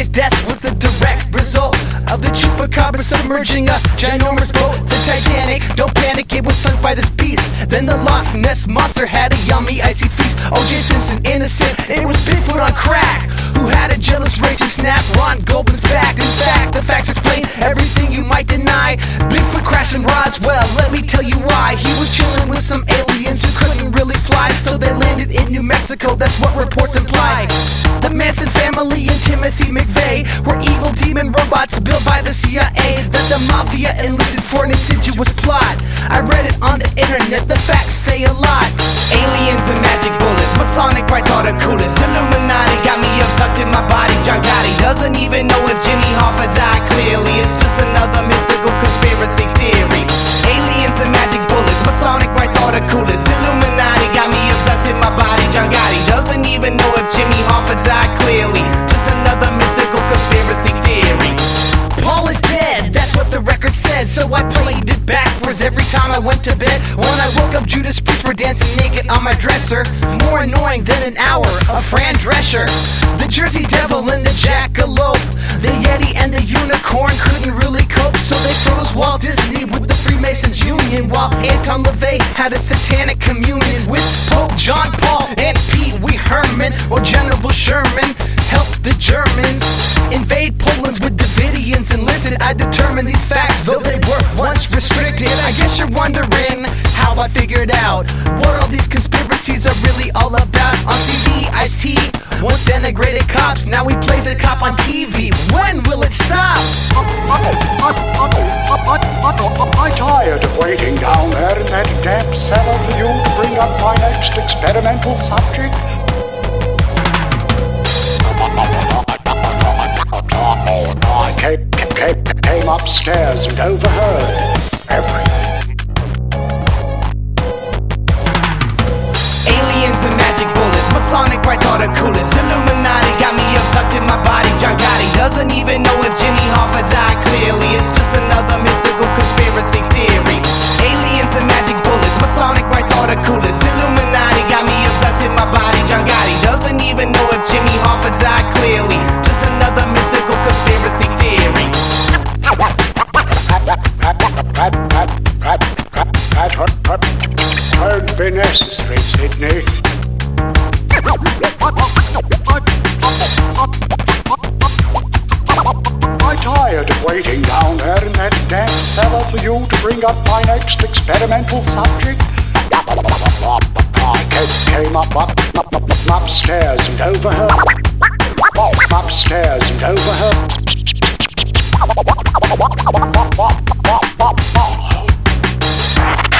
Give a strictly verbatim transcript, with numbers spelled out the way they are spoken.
Jay's death was the direct result of the chupacabra submerging a ginormous boat, the Titanic. Don't panic, it was sunk by this beast. Then the Loch Ness monster had a yummy icy feast. O J Simpson innocent, it was Bigfoot on crack who had a jealous rage and snap Ron Goldman's back. In fact, the facts explain everything you might deny. Bigfoot crashed in Roswell, let me tell you why. He was chilling with some aliens who couldn't really fly, so they landed in New Mexico, that's what reports imply. The Manson family and Timothy McVeigh were evil demon robots built by the C I A that the mafia enlisted for an insidious plot. I read it on the internet, the facts say a lot. Aliens and magic bullets, Masonic rites are the coolest. Illuminati got me abducted, my body John Gotti doesn't even know if Jimmy Hoffa died clearly. It's just another mystical conspiracy theory. Aliens and magic bullets, Masonic rites are the coolest. Illuminati got me abducted, my body John Gotti doesn't even know if Jimmy Hoffa died clearly. Just another mystical conspiracy theory. Paul is dead, that's what the record said, so I played it backwards every time I went to bed. When I woke up, Judas Priest were dancing naked on my dresser. More annoying than an hour of Fran Drescher. The Jersey Devil and the Jackalope, the Yeti and the Unicorn couldn't really cope, so they froze Walt Disney with the Freemasons Union, while Anton LaVey had a satanic communion with Pope John Paul and Pee Wee Herman, while General Sherman helped the Germans invade Poland with Davidians enlisted. I determined these facts, though they were once restricted. I guess you're wondering how I figured out what all these conspiracies are really all about. On C D, Ice-T once denigrated cops, now he plays a cop on T V. When will it stop? I'm tired of waiting down there in that damp cellar for you to bring up my next experimental subject. I came, came, came upstairs and overheard everything. Aliens and magic bullets, Masonic rites are the coolest. Illuminati got me abducted, my body John Gotti doesn't even know if Jimmy Hoffa died clearly. It's just another mystical conspiracy theory. Aliens and magic bullets, Masonic rites are the coolest. Illuminati got me abducted, my body John Gotti doesn't even know if Jimmy Hoffa died clearly. Just another mystical conspiracy theory. That won't be necessary, Sydney. I'm tired of waiting down there in that damp cellar for you to bring up my next experimental subject. I came up, up, up, up upstairs and overheard. Upstairs and overheard.